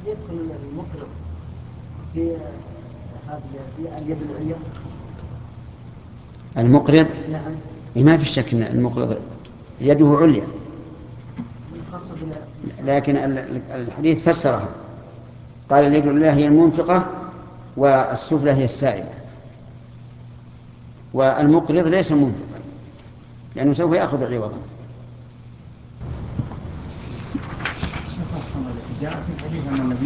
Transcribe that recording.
يدخل المقرض في هذه اليد العليا؟ المقرض نعم. ما في شك أن المقرض يده عليا، لكن الحديث فسرها، قال اليد العليا هي المنفقة والسفلى هي السائلة، والمقرض ليس منفقا لأنه سوف يأخذ عوضا. جاء في الحديث أن النبي